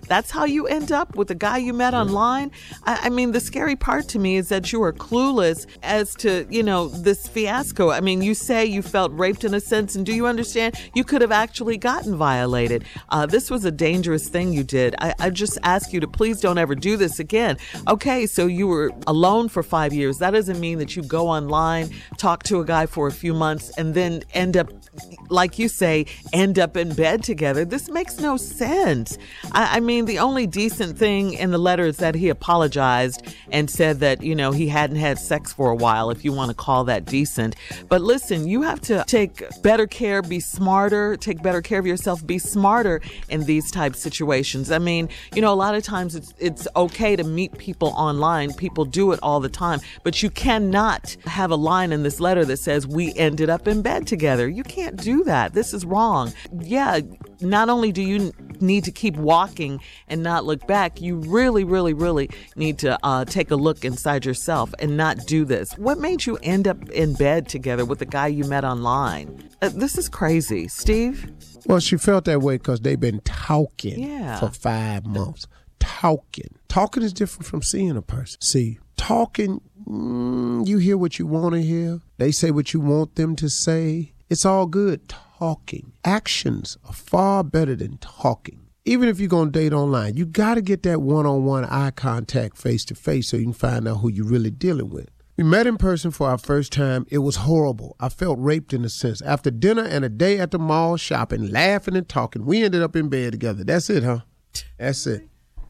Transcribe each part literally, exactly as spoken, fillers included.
That's how you end up with the guy you met online. I, I mean, the scary part to me is that you are clueless as to, you know, this fiasco. I mean, you say you felt raped in a sense, and do you understand? You could have actually gotten violated. Uh, this was a dangerous thing you did. I, I just ask you to please don't ever do this again. Okay, so you were alone for five years. That doesn't mean that you go online, talk to a guy for a few months, and then end up, like you say, end up in bed together. This makes no sense. I, I mean, the only decent thing in the letter is that he apologized and said that, you know, he hadn't had sex for a while, if you want to call that decent. But listen, you have to take better care, be smarter, take better care of yourself, be smarter in these type situations. I mean, you know, a lot of times it's it's okay to meet people online. People do it all the time, but you cannot have a line in this letter that says we ended up in bed together. You can't do that. This is wrong. Yeah, not only do you need to keep walking and not look back, you really, really, really need to uh, take a look inside yourself and not do this. What made you end up in bed together with the guy you met online? Uh, this is crazy. Steve? Well, she felt that way because they've been talking yeah. for five months. Talking. Talking is different from seeing a person. See, talking, mm, you hear what you want to hear. They say what you want them to say. It's all good. Talking. Actions are far better than talking. Even if you're going to date online, you got to get that one-on-one eye contact face-to-face so you can find out who you're really dealing with. We met in person for our first time. It was horrible. I felt raped in a sense. After dinner and a day at the mall shopping, laughing and talking, we ended up in bed together. That's it, huh? That's it.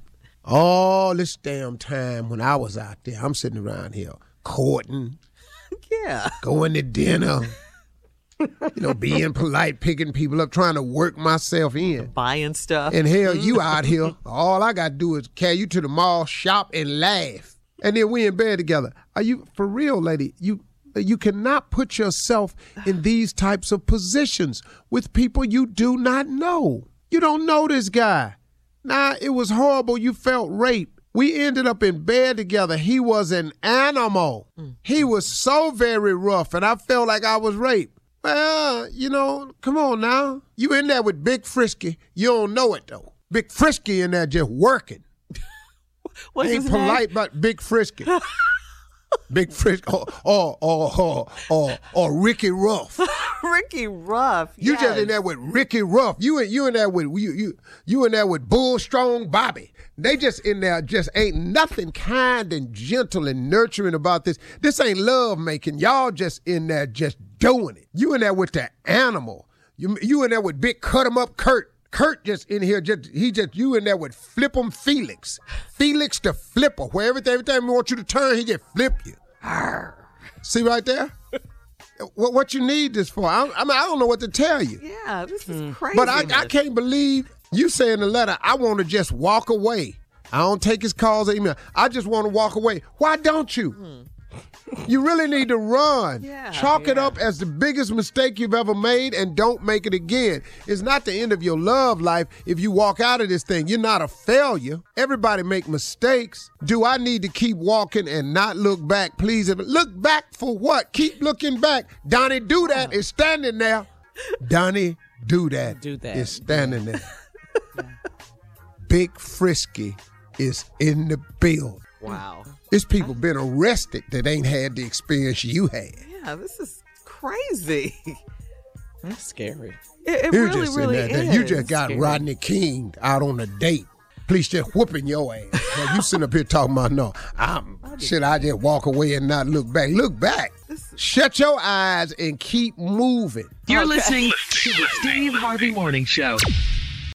All this damn time when I was out there, I'm sitting around here courting, yeah, going to dinner, you know, being polite, picking people up, trying to work myself in. Buying stuff. And hell, you out here, all I got to do is carry you to the mall, shop, and laugh. And then we in bed together. Are you, for real, lady, you you cannot put yourself in these types of positions with people you do not know. You don't know this guy. Nah, it was horrible. You felt raped. We ended up in bed together. He was an animal. Mm. He was so very rough, and I felt like I was raped. Well, you know, come on now. You in there with Big Frisky. You don't know it, though. Big Frisky in there just working. What's Ain't his polite, name? but Big Frisky. Big Frisky. Or, or, or, or, or, or Ricky Ruff. Ricky Ruff. You yes. just in there with Ricky Ruff. You in you in there with you you you in there with Bull Strong Bobby. They just in there just ain't nothing kind and gentle and nurturing about this. This ain't love making. Y'all just in there just doing it. You in there with the animal. You you in there with Big Cut 'em Up Kurt. Kurt just in here, just he just you in there with Flip 'em Felix. Felix the Flipper, where every, every time we want you to turn, he just flip you. Arr. See right there? what, what you need this for? I, I mean, I don't know what to tell you. Yeah, this is crazy. But I, I can't believe you say in the letter, I want to just walk away. I don't take his calls or email. I just want to walk away. Why don't you? Hmm. You really need to run. Yeah, Chalk yeah. it up as the biggest mistake you've ever made and don't make it again. It's not the end of your love life if you walk out of this thing. You're not a failure. Everybody make mistakes. Do I need to keep walking and not look back? Please, look back for what? Keep looking back. Donnie Do That is standing there. Donnie Do That, Do that. is standing there. Yeah. Big Frisky is in the building. Wow. It's people been arrested that ain't had the experience you had. Yeah, this is crazy. That's scary. It, it you really, just really in is. that, You just got scary. Rodney King out on a date. Police just whooping your ass. Now you sitting up here talking about, no, I'm, should I just walk away and not look back? Look back. Shut your eyes and keep moving. You're Okay. listening to the Steve Harvey Morning Show.